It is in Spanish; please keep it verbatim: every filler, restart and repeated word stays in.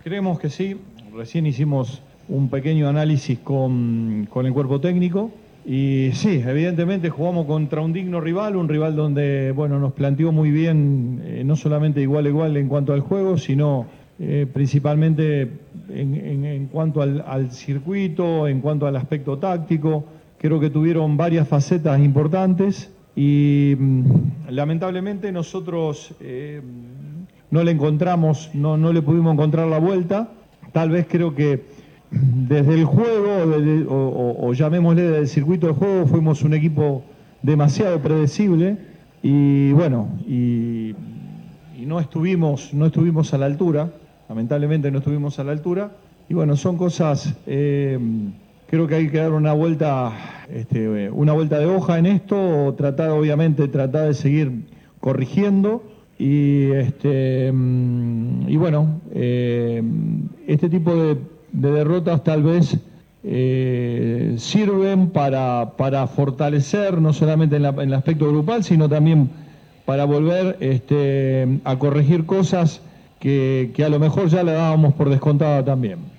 Creemos que sí. Recién hicimos un pequeño análisis con, con el cuerpo técnico y sí, evidentemente jugamos contra un digno rival, un rival donde, bueno, nos planteó muy bien, eh, no solamente igual a igual en cuanto al juego, sino eh, principalmente en, en, en cuanto al, al circuito, en cuanto al aspecto táctico. Creo que tuvieron varias facetas importantes y mmm, lamentablemente nosotros eh, no le encontramos, no, no le pudimos encontrar la vuelta. Tal vez creo que desde el juego, desde, o, o, o llamémosle desde el circuito de juego, fuimos un equipo demasiado predecible y bueno, y, y no estuvimos, no estuvimos a la altura, lamentablemente no estuvimos a la altura. Y bueno, son cosas, eh, creo que hay que dar una vuelta, este, una vuelta de hoja en esto, o tratar, obviamente, tratar de seguir corrigiendo. Y, este, y bueno, eh, este tipo de, de derrotas tal vez eh, sirven para, para fortalecer, no solamente en, la, en el aspecto grupal, sino también para volver este, a corregir cosas que, que a lo mejor ya le dábamos por descontada también.